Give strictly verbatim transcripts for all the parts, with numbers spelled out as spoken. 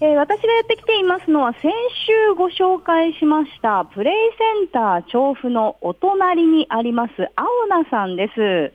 えー、私がやってきていますのは先週ご紹介しましたプレイセンター調布のお隣にあります青菜さんです。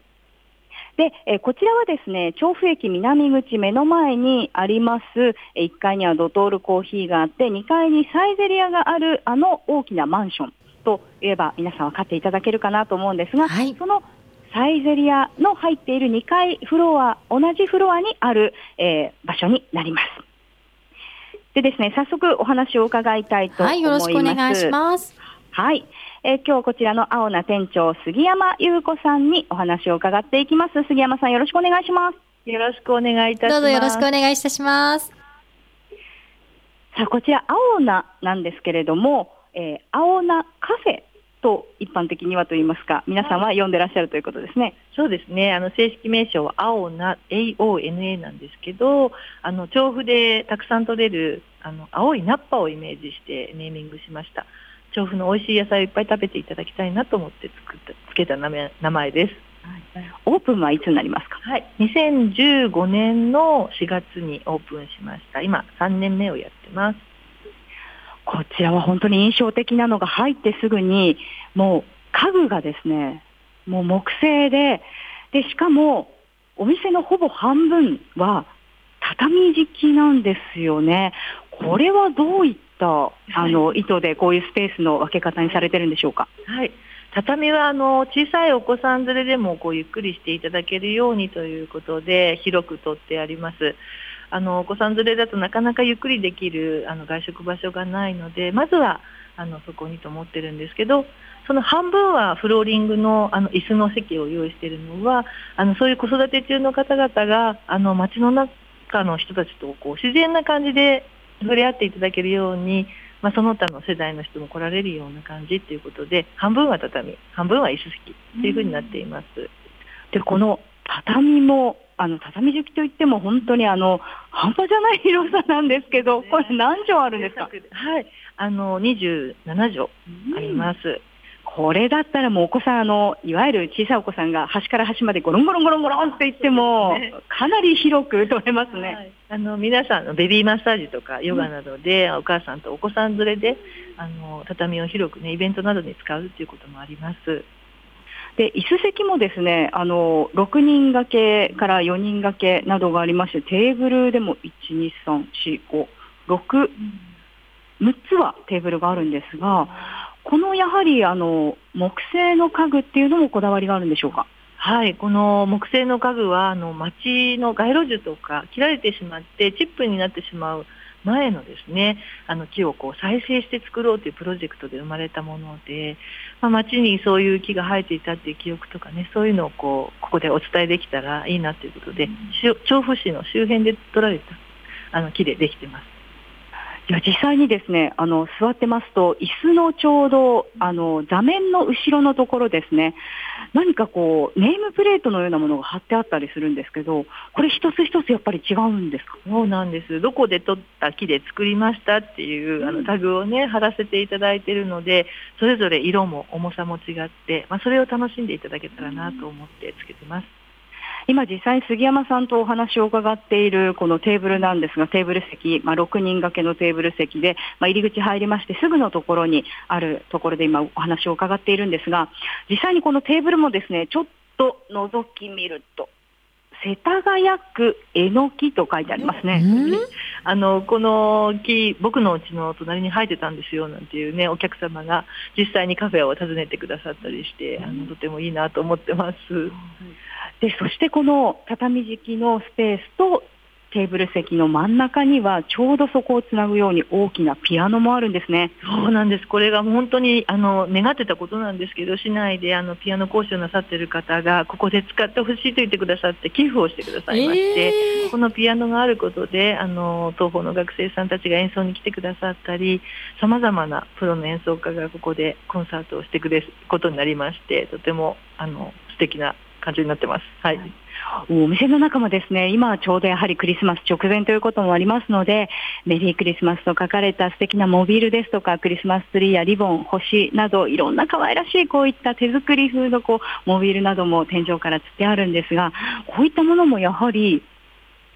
で、えー、こちらはですね、調布駅南口目の前にあります、えー、いっかいにはドトールコーヒーがあってにかいにサイゼリアがあるあの大きなマンションといえば皆さん分かっていただけるかなと思うんですが、はい、そのサイゼリアの入っているにかいフロア、同じフロアにある、えー、場所になります。でですね、早速お話を伺いたいと思います。はい、よろしくお願いします。はい、えー、今日こちらの青菜店長杉山優子さんにお話を伺っていきます。杉山さん、よろしくお願いします。 よろしくお願いいたします。 どうぞよろしくお願いいたします。 さあ、こちら青菜なんですけれども、えー、青菜カフェと一般的にはといいますか、皆さんは呼んでらっしゃるということですね。 そうですね、あの正式名称は青菜 エーオーエヌエー なんですけど、あの調布でたくさん取れるあの青いナッパをイメージしてネーミングしました。調布の美味しい野菜をいっぱい食べていただきたいなと思って作ったつけた名前、名前です。 はい、オープンはいつになりますか？ はい、にせんじゅうごねんのしがつにオープンしました。今さんねんめをやってます。 こちらは本当に印象的なのが、入ってすぐにもう家具がですね、もう木製で、でしかもお店のほぼ半分は畳敷きなんですよね。これはどういったあの意図でこういうスペースの分け方にされてるんでしょうか？ はい、畳はあの小さいお子さん連れでもこうゆっくりしていただけるようにということで広く取ってあります。あのお子さん連れだとなかなかゆっくりできるあの外食場所がないので、まずはあのそこにと思ってるんですけど、その半分はフローリングのあの椅子の席を用意しているのは、あのそういう子育て中の方々があの街の中の人たちとこう自然な感じで触れ合っていただけるように、まあ、その他の世代の人も来られるような感じということで、半分は畳、半分は椅子席というふうになっています。 で、この畳もあの畳敷きといっても本当にあの半端じゃない広さなんですけど、これ何畳あるんですか？ はい、あのにじゅうななじょうあります。うん、 これだったらもうお子さん、あのいわゆる小さいお子さんが端から端までゴロンゴロンゴロンゴロンって言ってもかなり広く取れますね。はい、 あの皆さんのベビーマッサージとかヨガなどで、うん、お母さんとお子さん連れであの畳を広くねイベントなどに使うということもあります。 で、椅子席もですね、あのろくにん掛けからよにん掛けなどがありまして、テーブルでもいち、に、さん、よん、ご、ろく、むっつはテーブルがあるんですが、このやはりあの木製の家具っていうのもこだわりがあるんでしょうか？ はい、この木製の家具はあの街の街路樹とか切られてしまってチップになってしまう前のですね、あの木をこう再生して作ろうというプロジェクトで生まれたもので、まあ、街にそういう木が生えていたっていう記憶とかね、そういうのをこうここでお伝えできたらいいなということで、うん、調布市の周辺で取られたあの木でできてます。 いや、実際にですね、あの座ってますと椅子のちょうどあの座面の後ろのところですね、何かこうネームプレートのようなものが貼ってあったりするんですけど、これ一つ一つやっぱり違うんですか？ そうなんです。どこで取った木で作りましたっていう、うん、あのタグをね貼らせていただいているので、それぞれ色も重さも違って、まあ、それを楽しんでいただけたらなと思ってつけてます。 今実際に杉山さんとお話を伺っているこのテーブルなんですが、テーブル席、まあ、ろくにん掛けのテーブル席で、まあ、入り口入りましてすぐのところにあるところで今お話を伺っているんですが、実際にこのテーブルもですね、ちょっと覗き見ると世田谷区えのきと書いてありますね。 あのこの木、僕の家の隣に生えてたんですよなんていうね、お客様が実際にカフェを訪ねてくださったりして、あのとてもいいなと思ってます。 で、そしてこの畳敷きのスペースとテーブル席の真ん中にはちょうどそこをつなぐように大きなピアノもあるんですね。 そうなんです。これが本当にあの願ってたことなんですけど、市内であのピアノ講師をなさっている方がここで使ってほしいと言ってくださって寄付をしてくださいまして、えー、このピアノがあることであの東宝の学生さんたちが演奏に来てくださったり、さまざまなプロの演奏家がここでコンサートをしてくれることになりまして、とてもあの素敵な感じになってます。はい。 お店の中もですね、今はちょうどやはりクリスマス直前ということもありますので、メリークリスマスと書かれた素敵なモビールですとか、クリスマスツリーやリボン、星などいろんな可愛らしいこういった手作り風のこうモビールなども天井から吊ってあるんですが、こういったものもやはり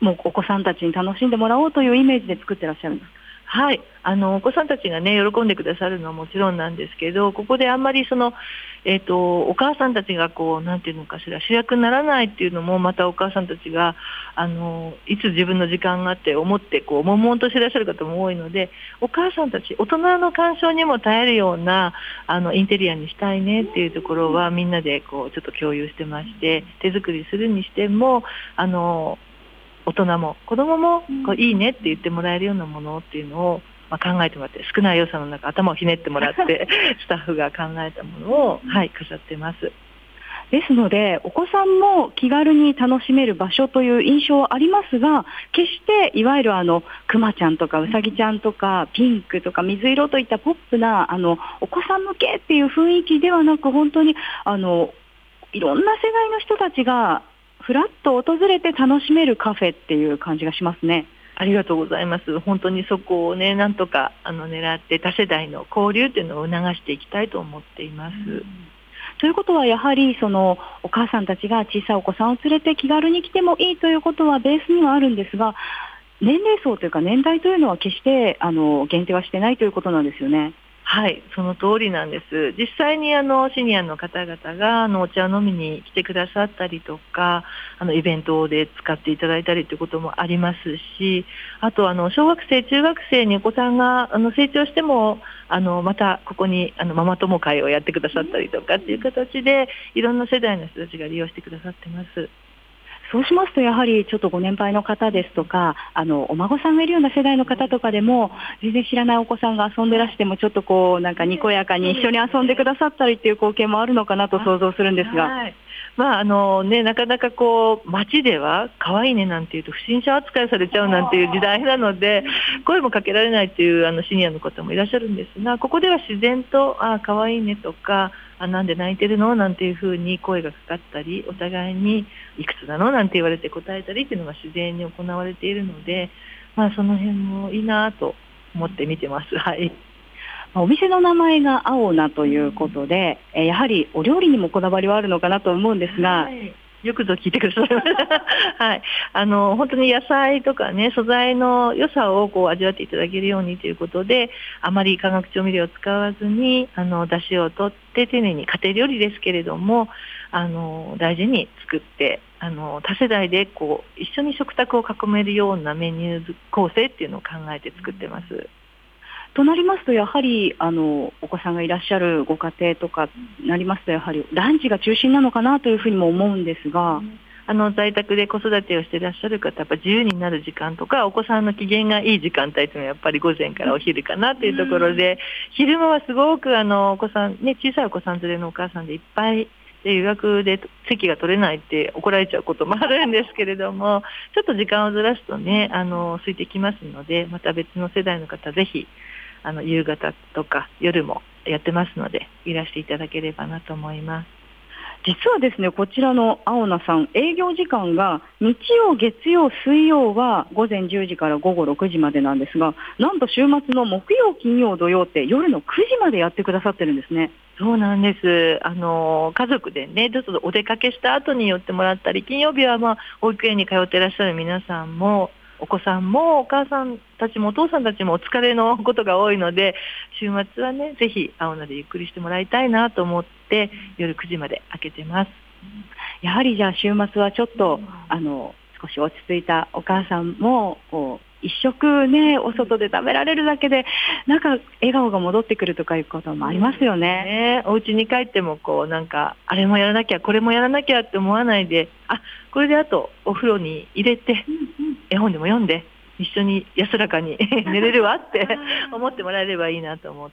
もうお子さんたちに楽しんでもらおうというイメージで作ってらっしゃるんですか？ はい、あのお子さんたちがね喜んでくださるのはもちろんなんですけど、ここであんまりその、えー、とお母さんたちがこうなんていうのかしら主役にならないっていうのもまたお母さんたちがあのいつ自分の時間があって思ってこう悶々としてらっしゃる方も多いので、お母さんたち大人の干渉にも耐えるようなあのインテリアにしたいねっていうところはみんなでこうちょっと共有してまして、手作りするにしてもあの大人も子供もこういいねって言ってもらえるようなものっていうのを、まあ、考えてもらって、少ない予算の中頭をひねってもらってスタッフが考えたものを、はい、飾ってます。 ですのでお子さんも気軽に楽しめる場所という印象はありますが、決していわゆるあのクマちゃんとかウサギちゃんとかピンクとか水色といったポップなあのお子さん向けっていう雰囲気ではなく、本当にあのいろんな世代の人たちがふらっと訪れて楽しめるカフェっていう感じがしますね。 ありがとうございます。本当にそこをねなんとかあの狙って多世代の交流というのを促していきたいと思っています。うん、 ということはやはりそのお母さんたちが小さいお子さんを連れて気軽に来てもいいということはベースにはあるんですが、年齢層というか年代というのは決してあの限定はしてないということなんですよね。 はい、その通りなんです。実際にあのシニアの方々があのお茶を飲みに来てくださったりとか、あのイベントで使っていただいたりということもありますし、あとあの小学生中学生にお子さんがあの成長してもあのまたここにあのママ友会をやってくださったりとかっていう形でいろんな世代の人たちが利用してくださってます。 そうしますとやはりちょっとご年配の方ですとか、あのお孫さんがいるような世代の方とかでも全然知らないお子さんが遊んでらしてもちょっとこうなんかにこやかに一緒に遊んでくださったりっていう光景もあるのかなと想像するんですが、 はい、まああのね、なかなかこう街では可愛いねなんていうと不審者扱いされちゃうなんていう時代なので声もかけられないっていうあのシニアの方もいらっしゃるんですが、ここでは自然とあ可愛いねとか、あなんで泣いてるのなんていうふうに声がかかったり、お互いにいくつなのなんて言われて答えたりっていうのが自然に行われているので、まあ、その辺もいいなと思って見てます。はい、 お店の名前が青菜ということで、えやはりお料理にもこだわりはあるのかなと思うんですが、 はい、よくぞ聞いてくださいました。はい、あの本当に野菜とかね素材の良さをこう味わっていただけるようにということで、あまり化学調味料を使わずにあの出汁を取って丁寧に家庭料理ですけれどもあの大事に作って、あの多世代でこう一緒に食卓を囲めるようなメニュー構成っていうのを考えて作ってます。 となりますとやはりあのお子さんがいらっしゃるご家庭とかなりますとやはりランチが中心なのかなというふうにも思うんですが、うん、 あの在宅で子育てをしていらっしゃる方、やっぱ自由になる時間とかお子さんの機嫌がいい時間帯というのはやっぱり午前からお昼かなというところで、うん、昼間はすごくあのお子さん、ね、小さいお子さん連れのお母さんでいっぱいで予約で席が取れないって怒られちゃうこともあるんですけれども、ちょっと時間をずらすとねあの空いてきますので、また別の世代の方ぜひあの夕方とか夜もやってますのでいらしていただければなと思います。 実はですね、こちらの青菜さん営業時間が日曜月曜水曜はごぜんじゅうじからごごろくじまでなんですが、なんと週末の木曜金曜土曜って夜のくじまでやってくださってるんですね。 そうなんです。あの家族でねちょっとお出かけした後に寄ってもらったり、金曜日はまあ保育園に通っていらっしゃる皆さんもお子さんもお母さんたちもお父さんたちもお疲れのことが多いので、週末はねぜひ青菜でゆっくりしてもらいたいなと思って夜くじまで開けてます。 やはりじゃあ週末はちょっとあの少し落ち着いたお母さんもこう一食ねお外で食べられるだけでなんか笑顔が戻ってくるとかいうこともありますよね。 ね、お家に帰ってもこうなんかあれもやらなきゃこれもやらなきゃって思わないで、あこれであとお風呂に入れて絵本でも読んで一緒に安らかに寝れるわって思ってもらえればいいなと思って、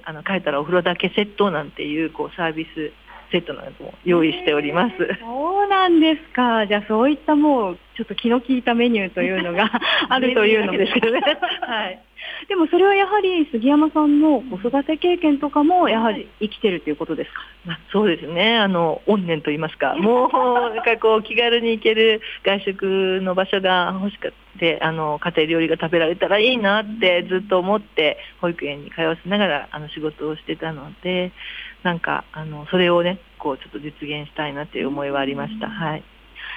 あの帰ったらお風呂だけセットなんていうこうサービスセットなども用意しております。 そうなんですか。じゃあそういったもうちょっと気の利いたメニューというのがあるというのですけどね。はい。でもそれはやはり杉山さんの子育て経験とかもやはり生きてるということですか。 まあ、そうですね。あの怨念と言いますか、もうなんかこう気軽に行ける外食の場所が欲しくて、あの家庭料理が食べられたらいいなってずっと思って保育園に通わせながらあの仕事をしてたので、なんかあのそれをねこうちょっと実現したいなという思いはありました。はい。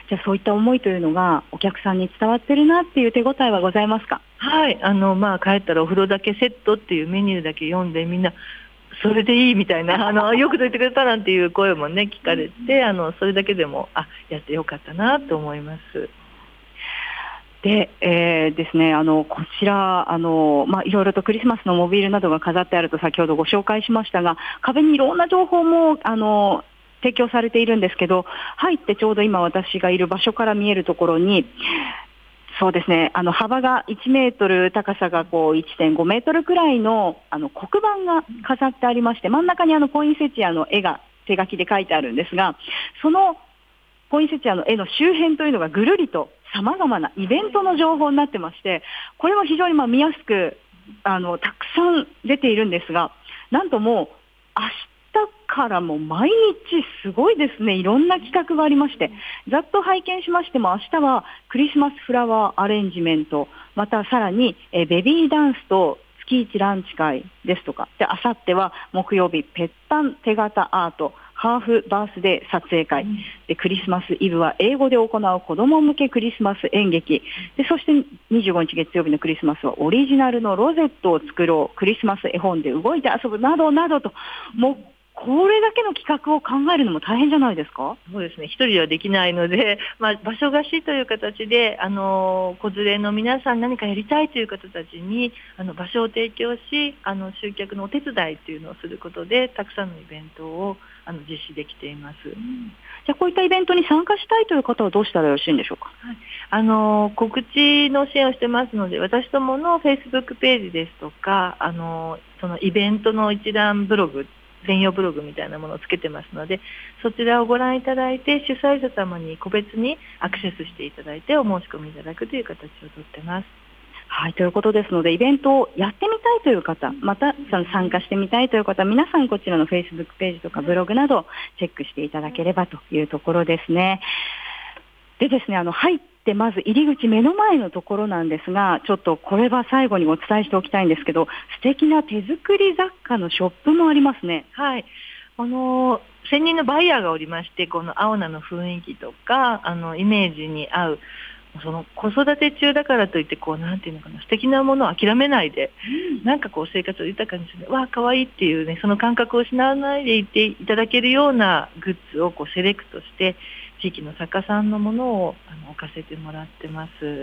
じゃあそういった思いというのがお客さんに伝わってるなっていう手応えはございますか？ はい、あのまあ、帰ったらお風呂だけセットっていうメニューだけ読んでみんなそれでいいみたいなあのよくと言ってくれたなんていう声もね聞かれて、あのそれだけでもあやってよかったなと思います。 で、えーですね、あのこちらあの、まあ、いろいろとクリスマスのモビールなどが飾ってあると先ほどご紹介しましたが、壁にいろんな情報もあの提供されているんですけど、入ってちょうど今私がいる場所から見えるところに、そうですね、あの幅がいちメートル、高さがこう いってんごメートルくらいの、あの黒板が飾ってありまして、真ん中にあのポインセチアの絵が手書きで書いてあるんですが、そのポインセチアの絵の周辺というのがぐるりと様々なイベントの情報になってまして、これは非常にまあ見やすくあのたくさん出ているんですが、なんともう明日からも毎日すごいですね、いろんな企画がありまして、ざっと拝見しましても、明日はクリスマスフラワーアレンジメント、またさらにえベビーダンスと月一ランチ会ですとかで、あさっては木曜日ペッタン手形アートハーフバースデー撮影会で、クリスマスイブは英語で行う子ども向けクリスマス演劇で、そしてにじゅうごにち月曜日のクリスマスはオリジナルのロゼットを作ろう、クリスマス絵本で動いて遊ぶなどなどと、もうこれだけの企画を考えるのも大変じゃないですか？ そうですね、一人ではできないので、まあ、場所貸しという形で、あの子連れの皆さん何かやりたいという方たちにあの場所を提供し、あの集客のお手伝いというのをすることで、たくさんのイベントをあの実施できています。うん、 じゃあこういったイベントに参加したいという方はどうしたらよろしいんでしょうか？ はい、あの告知の支援をしてますので、私どものフェイスブックページですとか、あのそのイベントの一覧ブログ、専用ブログみたいなものをつけてますので、そちらをご覧いただいて、主催者様に個別にアクセスしていただいてお申し込みいただくという形をとってます。 はい、ということですので、イベントをやってみたいという方、またその参加してみたいという方、皆さんこちらのフェイスブックページとかブログなどチェックしていただければというところですね。でですね、あの入ってまず入り口目の前のところなんですが、ちょっとこれは最後にお伝えしておきたいんですけど、素敵な手作り雑貨のショップもありますね。 はい、あの専任のバイヤーがおりまして、この青菜の雰囲気とかあのイメージに合う、その子育て中だからといってこうなんていうのかな、素敵なものを諦めないで、うん、なんかこう生活を豊かにする、わあ可愛いっていうね、その感覚を失わないでいていただけるようなグッズをこうセレクトして地域の作家さんのものをあの置かせてもらってます。うん、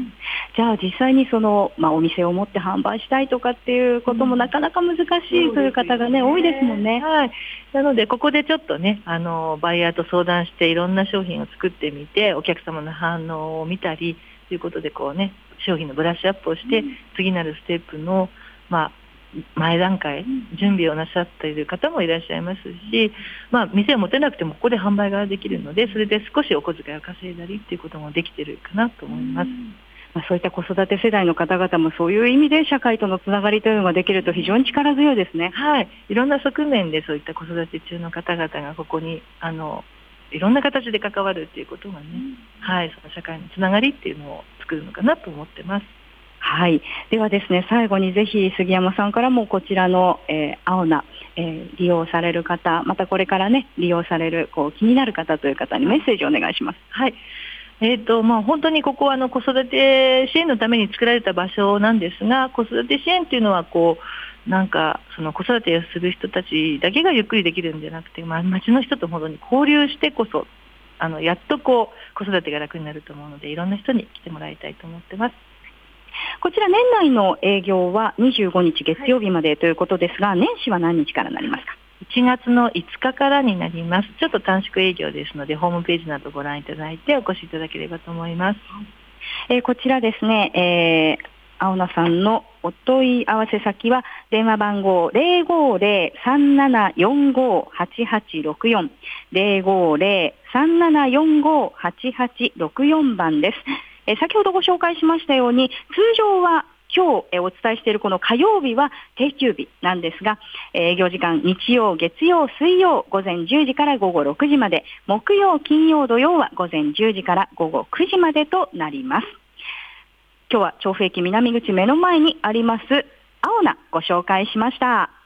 じゃあ実際にその、まあ、お店を持って販売したいとかっていうこともなかなか難しいという方がね、うん、多いですもんね。 はい、なのでここでちょっとね、あのバイヤーと相談していろんな商品を作ってみて、お客様の反応を見たりということでこうね、商品のブラッシュアップをして、うん、次なるステップの、まあ前段階、準備をなさっている方もいらっしゃいますし、まあ、店を持てなくてもここで販売ができるので、それで少しお小遣いを稼いだりっていうこともできているかなと思います。 まあ、そういった子育て世代の方々もそういう意味で社会とのつながりというのができると非常に力強いですね。 はい、いろんな側面でそういった子育て中の方々がここにあのいろんな形で関わるっていうことがね、はい、その社会のつながりっていうのを作るのかなと思ってます。 はい、ではですね、最後にぜひ杉山さんからもこちらの、えー、青菜、えー、利用される方、またこれからね利用されるこう気になる方という方にメッセージをお願いします。 はい、えーとまあ、本当にここはあの子育て支援のために作られた場所なんですが、子育て支援というのはこうなんかその子育てをする人たちだけがゆっくりできるんじゃなくて、まあ、町の人と本当に交流してこそあのやっとこう子育てが楽になると思うので、いろんな人に来てもらいたいと思ってます。 こちら年内の営業はにじゅうごにち月曜日までということですが、はい、年始は何日からなりますか？ いちがつのいつかからになります。ちょっと短縮営業ですので、ホームページなどご覧いただいてお越しいただければと思います。 えー、こちらですね、えー、青菜さんのお問い合わせ先は電話番号 ゼロごゼロ さんななよんご はちはちろくよん ゼロごゼロ さんななよんご はちはちろくよん 番です。えー、先ほどご紹介しましたように、通常は今日えお伝えしているこの火曜日は定休日なんですが、営業時間日曜、月曜、水曜午前じゅうじから午後ろくじまで、木曜、金曜、土曜は午前じゅうじから午後くじまでとなります。今日は調布駅南口目の前にあります青菜ご紹介しました。